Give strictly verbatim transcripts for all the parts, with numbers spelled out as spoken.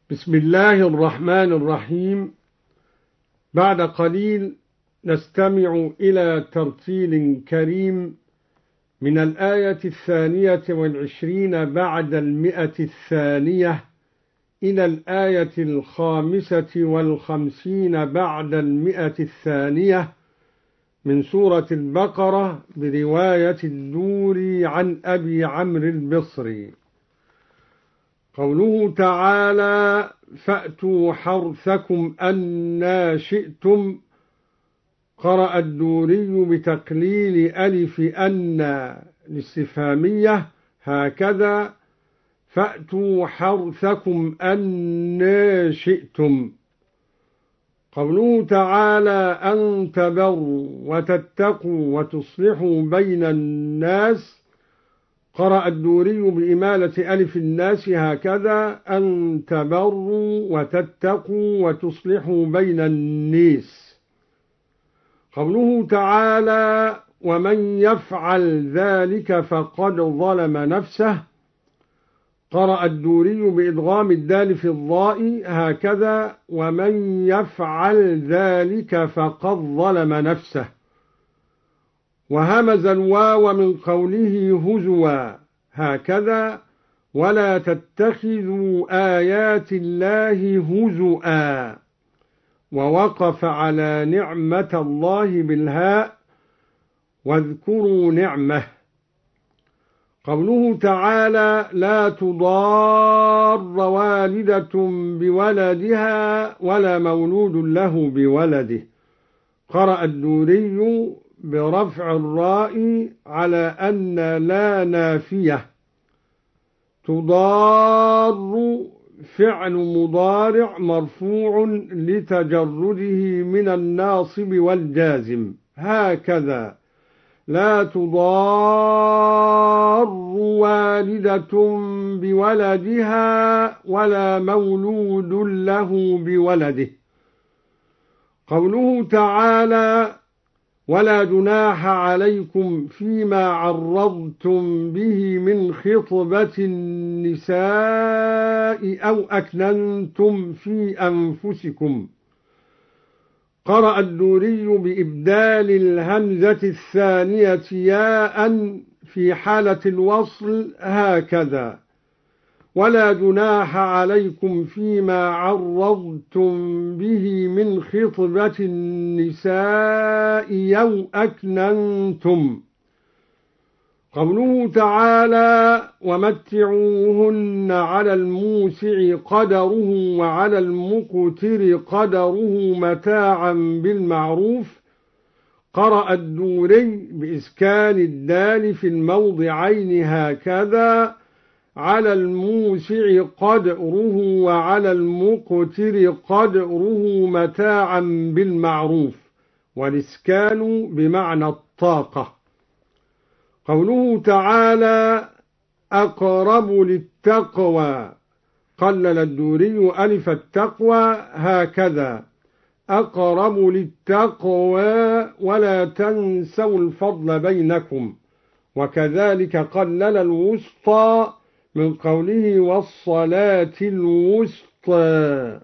بسم الله الرحمن الرحيم. بعد قليل نستمع إلى ترتيل كريم من الآية الثانية والعشرين بعد المئة الثانية إلى الآية الخامسة والخمسين بعد المئة الثانية من سورة البقرة برواية الدوري عن أبي عمرو البصري. قوله تعالى: فأتوا حرثكم أنى شئتم. قرأ الدوري بتقليل ألف أنى الاستفهامية هكذا: فأتوا حرثكم أنى شئتم. قوله تعالى: أن تبروا وتتقوا وتصلحوا بين الناس. قرأ الدوري بإمالة ألف الناس هكذا: أن تبروا وتتقوا وتصلحوا بين الناس. قوله تعالى: ومن يفعل ذلك فقد ظلم نفسه. قرأ الدوري بإدغام الدال في الضاء هكذا: ومن يفعل ذلك فقد ظلم نفسه. وهمز الواو من قوله هزوا هكذا: ولا تتخذوا آيات الله هزؤا. ووقف على نعمة الله بالهاء: واذكروا نعمه. قوله تعالى: لا تضار والدة بولدها ولا مولود له بولده. قرأ الدوري برفع الراء على أن لا نافية. تضار فعل مضارع مرفوع لتجرده من الناصب والجازم هكذا: لا تضار والدة بولدها ولا مولود له بولده. قوله تعالى: ولا جناح عليكم فيما عرضتم به من خطبة النساء أو أكننتم في أنفسكم. قرأ الدوري بإبدال الهمزة الثانية ياء في حالة الوصل هكذا: ولا جناح عليكم فيما عرضتم به من خطبة النساء أو أكننتم. قوله تعالى: ومتعوهن على الموسع قدره وعلى المقتر قدره متاعا بالمعروف. قرأ الدوري بإسكان الدال في الموضعين هكذا: على الموسع قدره وعلى المقتر قدره متاعا بالمعروف، والإسكان بمعنى الطاقة. قوله تعالى: أقرب للتقوى. قلل الدوري ألف التقوى هكذا: أقرب للتقوى ولا تنسوا الفضل بينكم. وكذلك قلل الوسطى من قوله والصلاة الوسطى.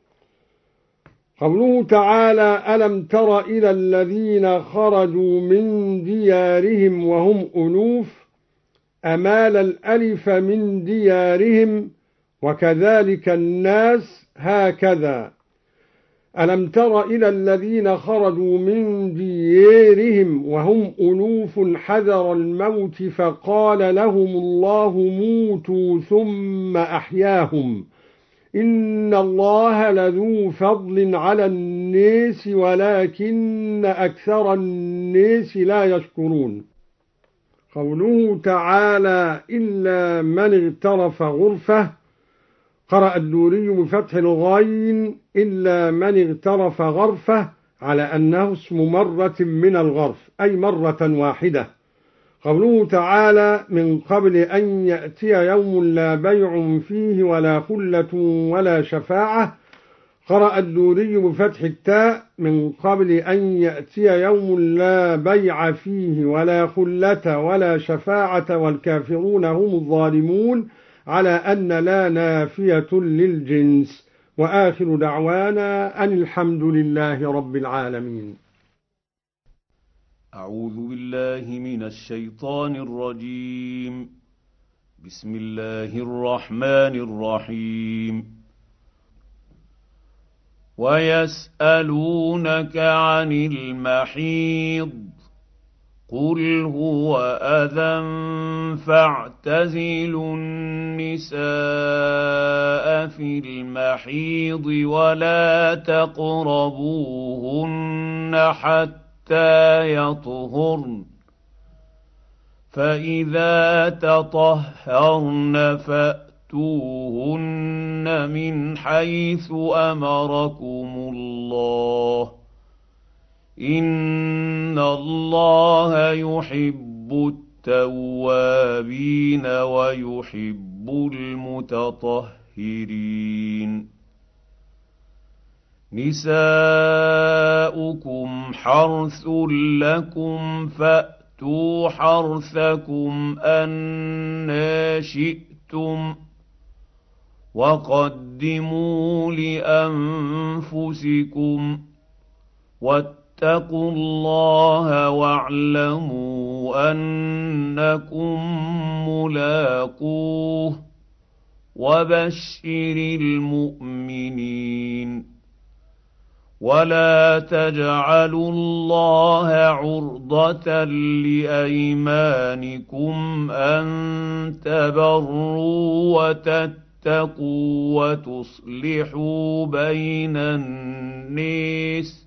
قوله تعالى: ألم تر إلى الذين خرجوا من ديارهم وهم ألوف. أمال الألف من ديارهم. وكذلك الناس هكذا: ألم تر إلى الذين خرجوا من ديارهم وهم ألوف حذر الموت فقال لهم الله موتوا ثم أحياهم إن الله لذو فضل على الناس ولكن أكثر الناس لا يشكرون. قوله تعالى: إلا من اغترف غرفة. قرأ الدوري بفتح الغين: إلا من اغترف غرفة، على أنه اسم مرة من الغرف أي مرة واحدة. قوله تعالى: من قبل أن يأتي يوم لا بيع فيه ولا خلة ولا شفاعة. قرأ الدوري بفتح التاء: من قبل أن يأتي يوم لا بيع فيه ولا خلة ولا شفاعة والكافرون هم الظالمون، على أن لا نافية للجنس. وآخر دعوانا أن الحمد لله رب العالمين. أعوذ بالله من الشيطان الرجيم. بسم الله الرحمن الرحيم. ويسألونك عن المحيض قل هو أذى فاعتزلوا النساء في المحيض ولا تقربوهن حتى يطهرن فإذا تطهرن فأتوهن من حيث أمركم الله إن الله يحب التوابين ويحب المتطهرين. نساؤكم حرث لكم فأتوا حرثكم أنى شئتم وقدموا لأنفسكم واتقوا الله واعلموا أنكم ملاقوه وبشر المؤمنين. ولا تجعلوا الله عرضة لأيمانكم أن تبروا وتتقوا وتصلحوا بين الناس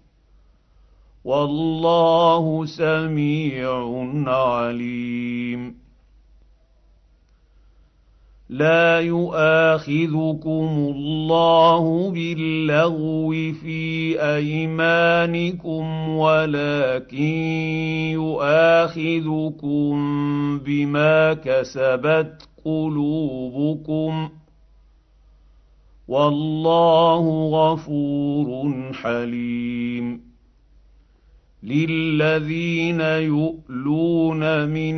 والله سميع عليم. لا يؤاخذكم الله باللغو في أيمانكم ولكن يؤاخذكم بما كسبت قلوبكم والله غفور حليم. للذين يؤلون من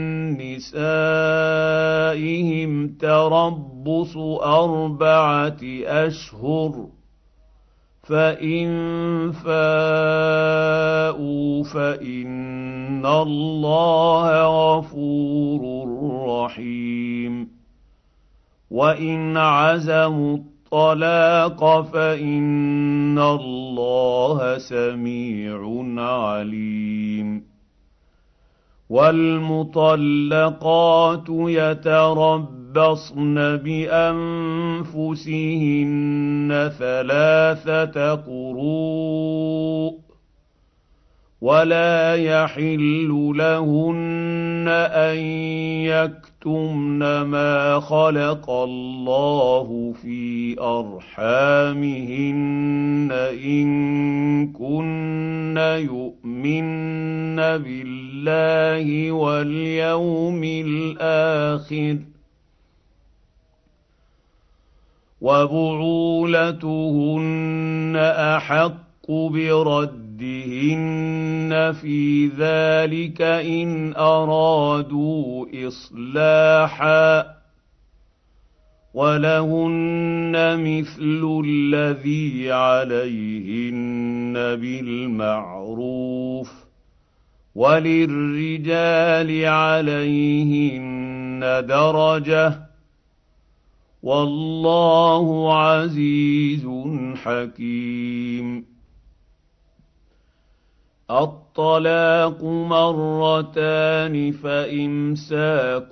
نسائهم تربص أربعة أشهر فإن فاءوا فإن الله غفور رحيم. وإن عزموا الطلاق فإن الله سميع عليم. والمطلقات يتربصن بأنفسهن ثلاثة قروء ولا يحل لهن أن يكتمن ما خلق الله في أرحامهن إن كن يؤمن بالله واليوم الآخر وبعولتهن أحق بردهن في ذلك إن أرادوا إصلاحا ولهن مثل الذي عليهن بالمعروف وللرجال عليهن درجة والله عزيز حكيم. الطلاق مرتان فإمساك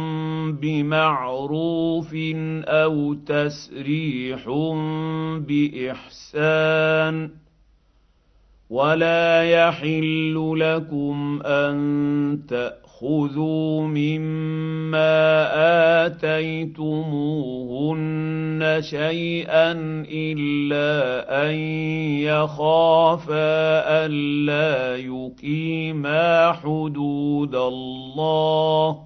بمعروف أو تسريح بإحسان ولا يحل لكم أن تأخذوا مما آتيتموهن شيئا إلا أن يخافا ألا يقيما حدود الله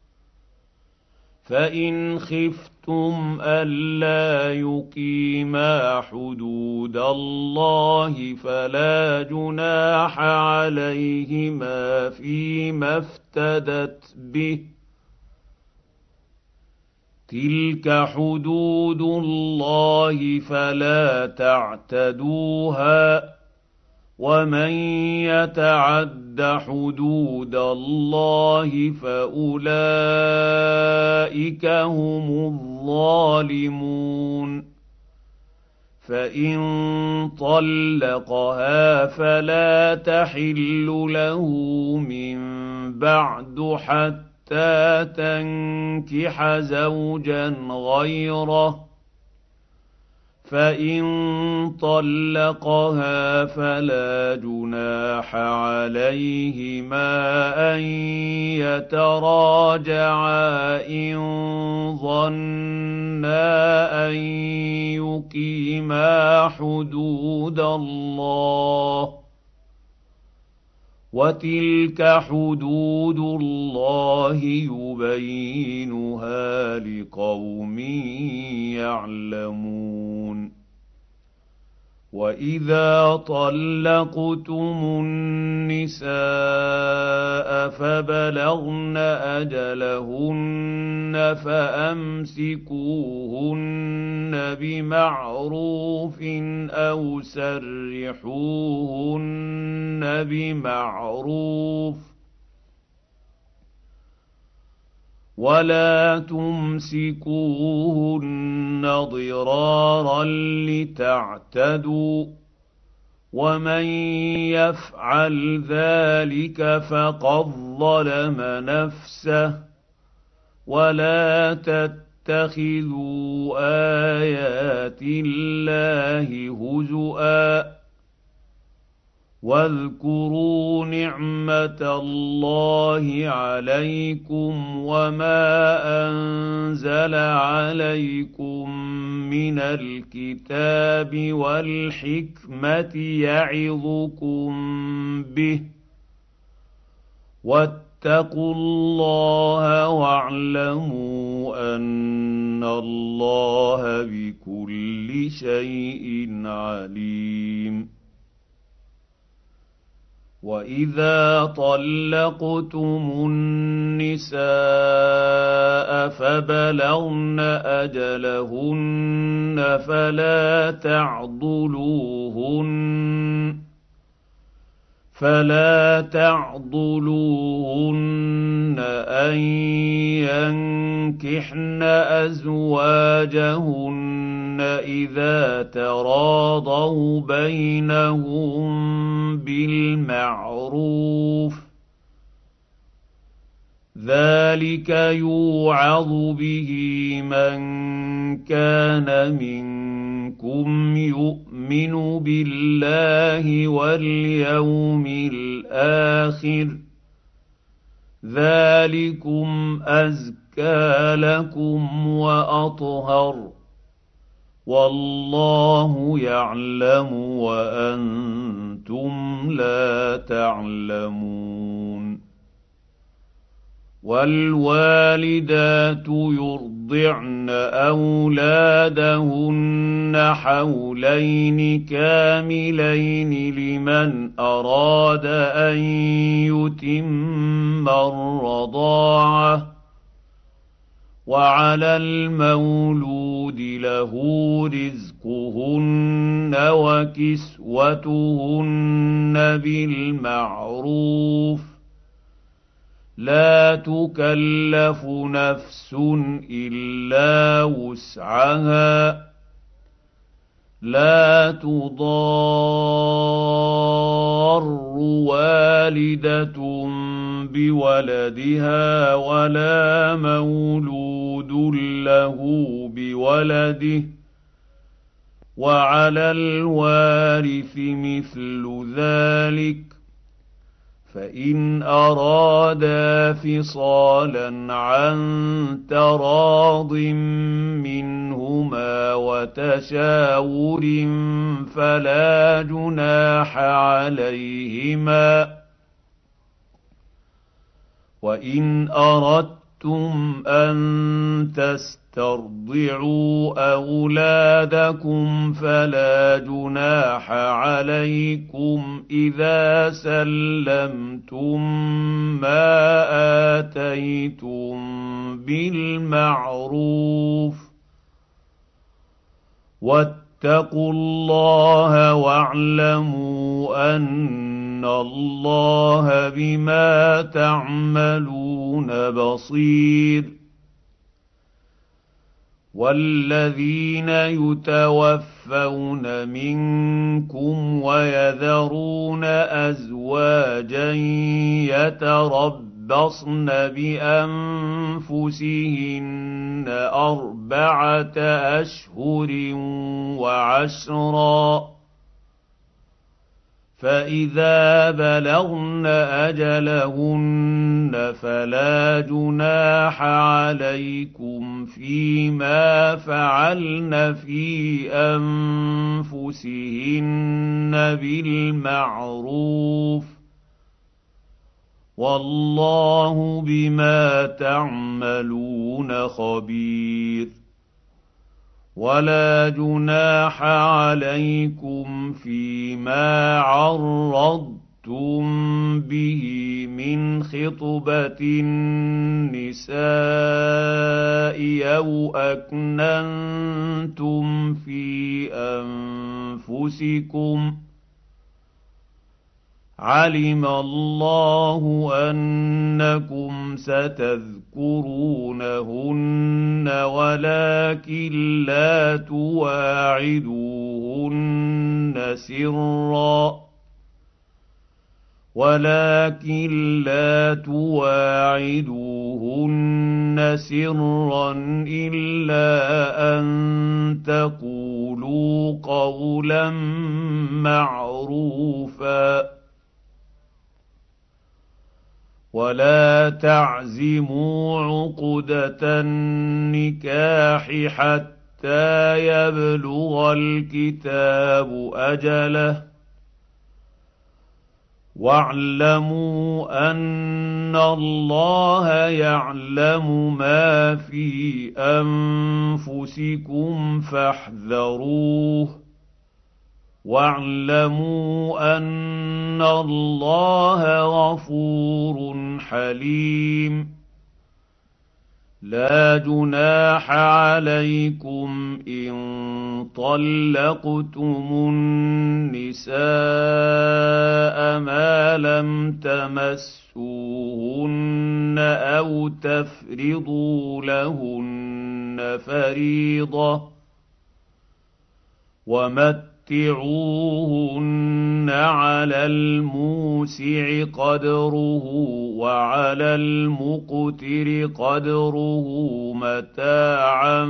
فإن خفتم ألا يقيما حدود الله فلا جناح عليهما فيما افتدت به تلك حدود الله فلا تعتدوها ومن يتعد حدود الله فأولئك هم الظالمون فإن طلقها فلا تحل له من بعد حتى تنكح زوجا غيره فإن طلقها فلا جناح عليهما أن يتراجعا إن ظنا أن يقيما حدود الله وتلك حدود الله يبينها لقوم يعلمون وإذا طلقتم النساء فبلغن أجلهن فأمسكوهن بمعروف أو سرحوهن بمعروف ولا تمسكوهن ضرارا لتعتدوا ومن يفعل ذلك فقد ظلم نفسه ولا تتخذوا آيات الله هزؤا واذكروا نعمة الله عليكم وما أنزل عليكم من الكتاب والحكمة يعظكم به واتقوا الله واعلموا أن الله بكل شيء عليم وإذا طلقتم النساء فبلغن أجلهن فلا تعضلوهن فلا تعضلوهن أن ينكحن أزواجهن إذا تراضوا بينهم بالمعروف ذلك يوعظ به من كان منكم يؤمن بالله واليوم الآخر ذلكم أزكى لكم وأطهر والله يعلم وأنتم لا تعلمون والوالدات يرضعن أولادهن حولين كاملين لمن أراد أن يتم الرضاعة وعلى المولود له رزقهن وكسوتهن بالمعروف لا تكلف نفس إلا وسعها لا تضار والدة بولدها ولا مولود له بولده وعلى الوارث مثل ذلك فإن أرادا فصالا عن تراض منهما وتشاور فلا جناح عليهما وإن أردتم أن تستطيعوا تسترضعوا أولادكم فلا جناح عليكم إذا سلمتم ما آتيتم بالمعروف واتقوا الله واعلموا أن الله بما تعملون بصير. والذين يتوفون منكم ويذرون أزواجا يتربصن بأنفسهن أربعة أشهر وعشرا فإذا بلغن أجلهن فلا جناح عليكم فيما فعلن في أنفسهن بالمعروف والله بما تعملون خبير. ولا جناح عليكم فيما عرضتم به من خطبة النساء أو أكننتم في أنفسكم علم الله أنكم ستذكرونهن ولكن لا تواعدوهن سرا ولكن لا تواعدوهن سرا إلا أن تقولوا قولا معروفا ولا تعزموا عقدة النكاح حتى يبلغ الكتاب أجله واعلموا أن الله يعلم ما في أنفسكم فاحذروه واعلموا أن الله غفور حليم. لا جناح عليكم إن طلقتم النساء ما لم تمسوهن أو تفرضوا لهن فريضة ومتعوهن متعوهن على الموسع قدره وعلى المقتر قدره متاعا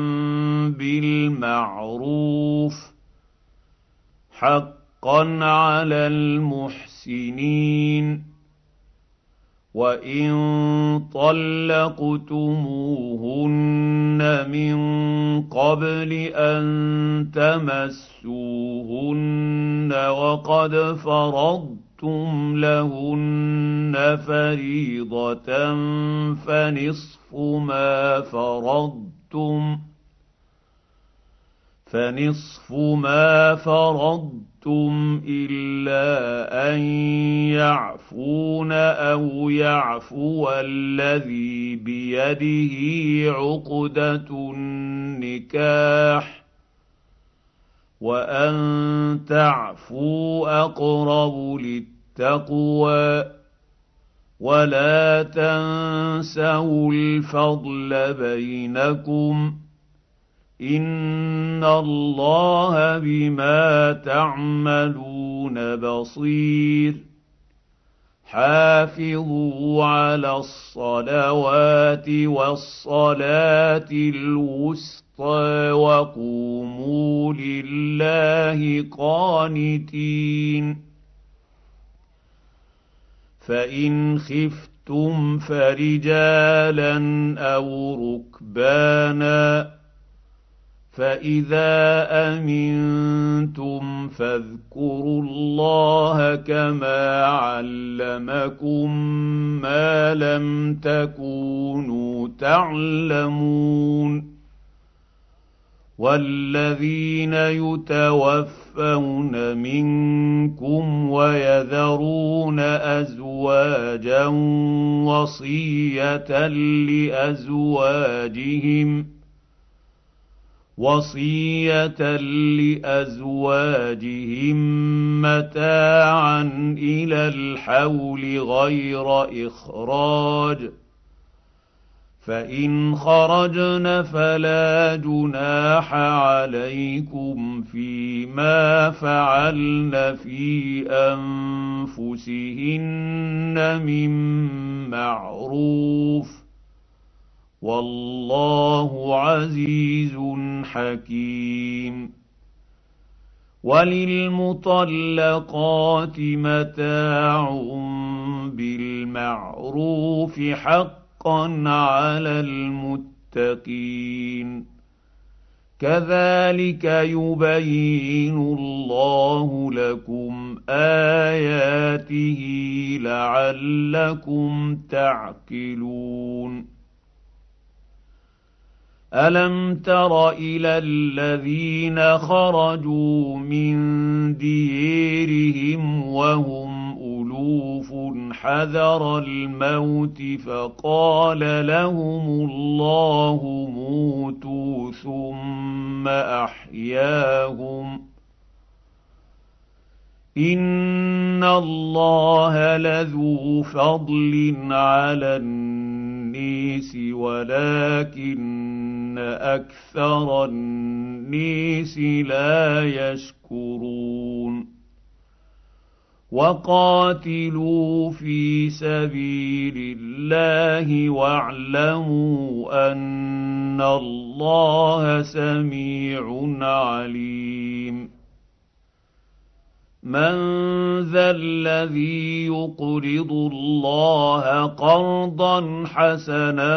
بالمعروف حقا على المحسنين. وإن طلقتموهن من قبل أن تمسوهن وقد فرضتم لهن فريضة فنصف ما فرضتم فنصف ما فرضتم إلا أن يعفون أو يعفو الذي بيده عقدة النكاح وأن تعفوا أقرب للتقوى ولا تنسوا الفضل بينكم إن الله بما تعملون بصير. حافظوا على الصلوات والصلاة الوسطى وقوموا لله قانتين. فإن خفتم فرجالا أو ركبانا فإذا أمنتم فاذكروا الله كما علمكم ما لم تكونوا تعلمون والذين يتوفون منكم ويذرون أزواجا وصية لأزواجهم وصية لأزواجهم متاعا إلى الحول غير إخراج، فإن خرجن فلا جناح عليكم فيما فعلن في أنفسهن من معروف، والله عزيز حكيم. وللمطلقات متاع بالمعروف حقا على المتقين، كذلك يبين الله لكم آياته لعلكم تعقلون. ألم تر إلى الذين خرجوا من ديرهم وهم ألوف حذر الموت فقال لهم الله موتوا ثم أحياهم، إن الله لذو فضل على الناس ولكن أكثر الناس لا يشكرون. وقاتلوا في سبيل الله واعلموا أن الله سميع عليم. من ذا الذي يقرض الله قرضا حسنا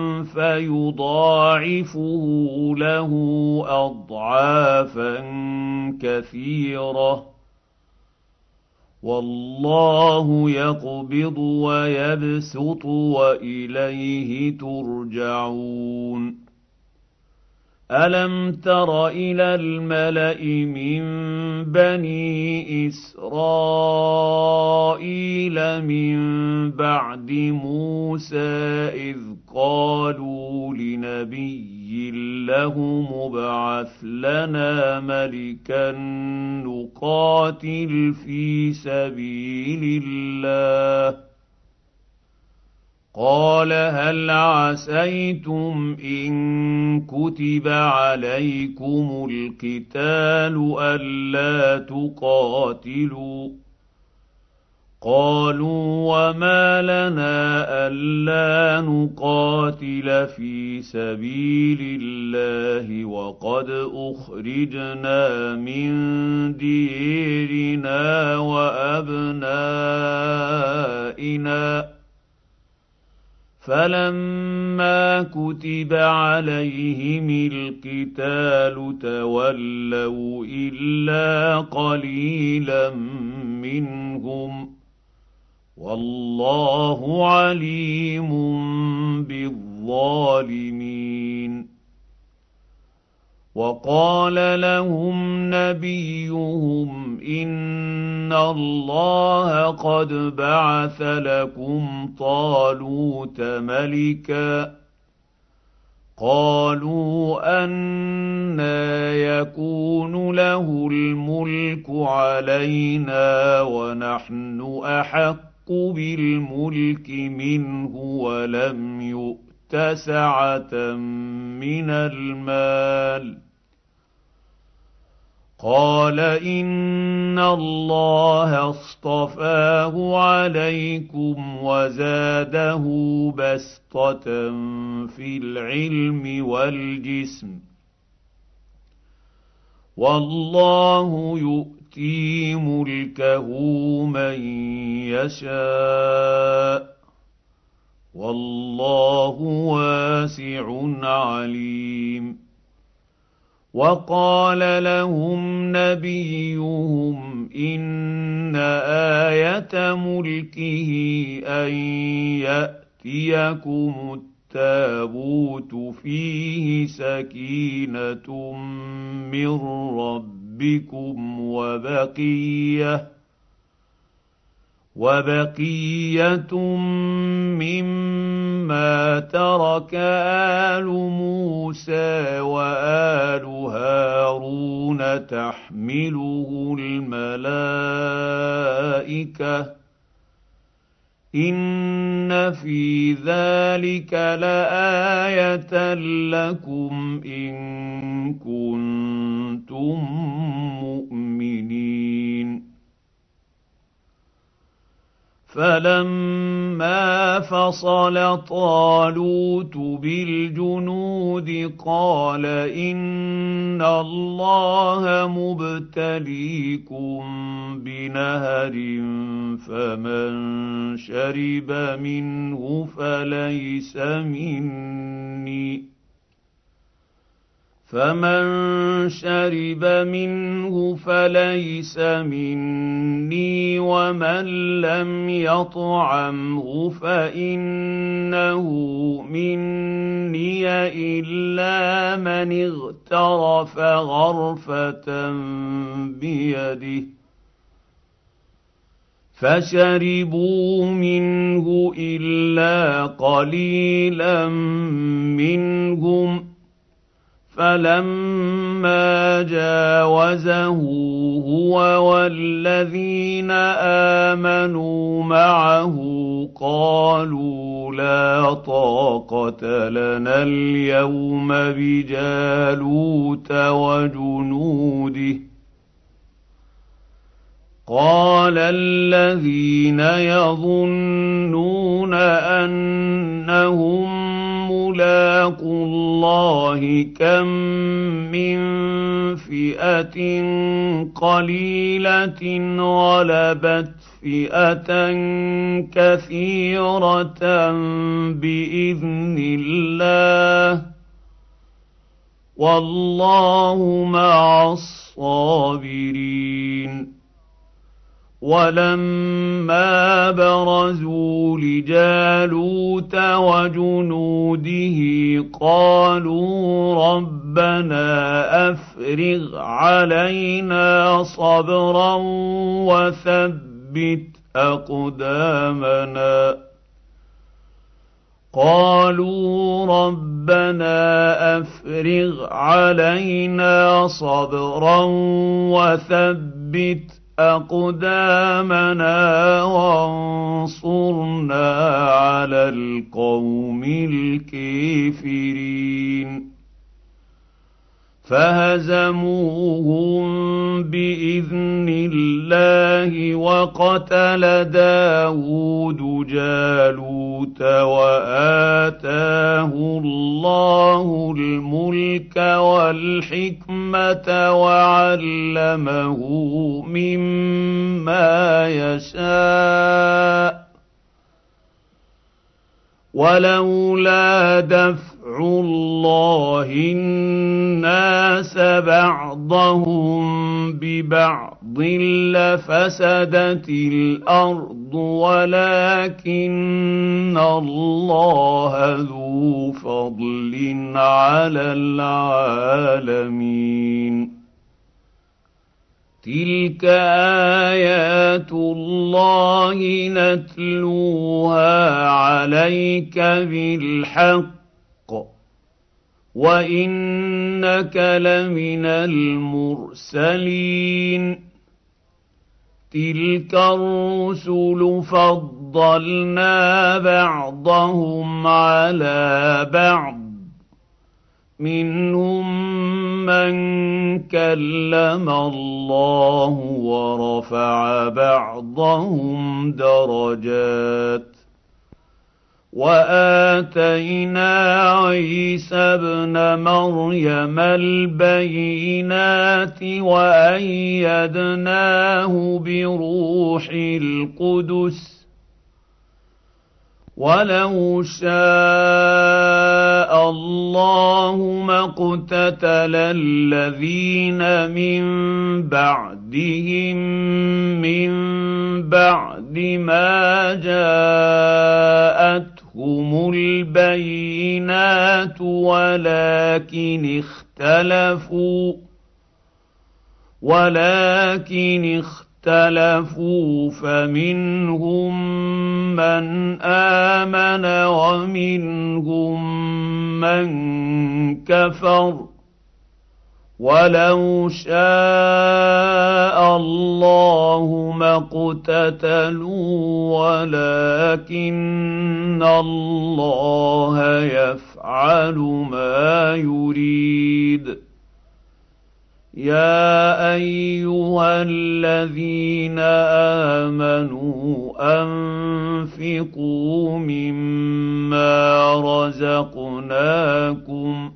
فيضاعفه له أضعافا كثيرة، والله يقبض ويبسط وإليه ترجعون. ألم تر إلى الملأ من بني إسرائيل من بعد موسى إذ قالوا لنبي له مبعث لنا ملكا نقاتل في سبيل الله، قال هل عسيتم إن كتب عليكم القتال ألا تقاتلوا؟ قالوا وما لنا ألا نقاتل في سبيل الله وقد أخرجنا من ديرنا وأبنائنا، فلما كتب عليهم القتال تولوا إلا قليلا منهم، والله عليم بالظالمين. وقال لهم نبيهم إن الله قد بعث لكم طالوت ملكا، قالوا أنى يكون له الملك علينا ونحن أحق بالملك منه ولم يؤت سعة من المال، قال إن الله اصطفاه عليكم وزاده بسطة في العلم والجسم، والله يؤتي ملكه من يشاء، والله واسع عليم. وقال لهم نبيهم إن آية ملكه أن يأتيكم التابوت فيه سكينة من ربكم وبقية وبقية مما ترك آل موسى وآل هارون تحمله الملائكة إن في ذلك لآية لكم إن كنتم مؤمنين فلما فصل طالوت بالجنود قال إن الله مبتليكم بنهر فمن شرب منه فليس مني فمن شرب منه فليس مني ومن لم يطعمه فإنه مني إلا من اغترف غرفة بيده فشربوا منه إلا قليلا منهم فلما جاوزه هو والذين آمنوا معه قالوا لا طاقة لنا اليوم بجالوت وجنوده قال الذين يظنون أنهم ملاقو الله كم من فئة قليلة غلبت فئة كثيرة بإذن الله والله مع الصابرين ولما برزوا لجالوت وجنوده قالوا ربنا أفرغ علينا صبرا وثبت أقدامنا قالوا ربنا أفرغ علينا صبرا وثبت أقدامنا وانصرنا على القوم الكافرين فهزموهم بإذن الله وقتل داود جالوت وآتاه الله الملك والحكمة وعلمه مما يشاء ولولا دفع الله الناس بعضهم ببعض لفسدت الأرض ولكن الله ذو فضل على العالمين تلك آيات الله نتلوها عليك بالحق وإنك لمن المرسلين تلك الرسل فضلنا بعضهم على بعض منهم من كلم الله ورفع بعضهم درجات وآتينا عيسى ابن مريم البينات وأيدناه بروح القدس ولو شاء الله ما اقتتل الذين من بعدهم من بعد ما جاءتهم البينات البينات ولكن اختلفوا ولكن اختلفوا فمنهم من آمن ومنهم من كفر ولو شاء الله ما اقتتلوا ولكن الله يفعل ما يريد يا أيها الذين آمنوا أنفقوا مما رزقناكم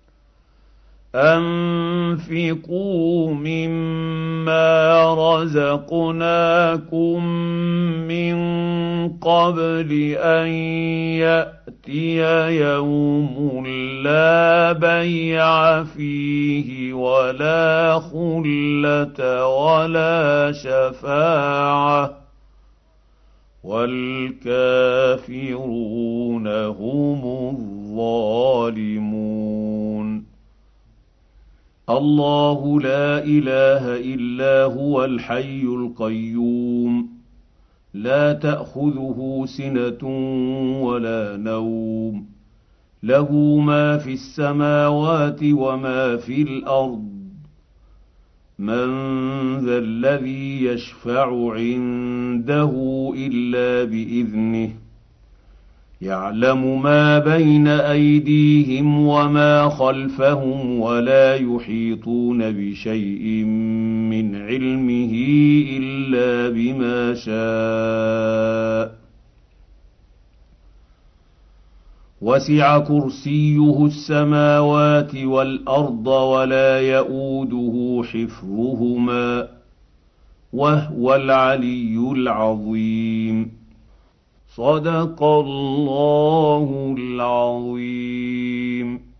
أنفقوا مما رزقناكم من قبل أن يأتي يوم لا بيع فيه ولا خلة ولا شفاعة والكافرون هم الظالمون. الله لا إله إلا هو الحي القيوم لا تأخذه سنة ولا نوم له ما في السماوات وما في الأرض من ذا الذي يشفع عنده إلا بإذنه يعلم ما بين أيديهم وما خلفهم ولا يحيطون بشيء من علمه إلا بما شاء وسع كرسيه السماوات والأرض ولا يئوده حفظهما وهو العلي العظيم. صدق الله العظيم.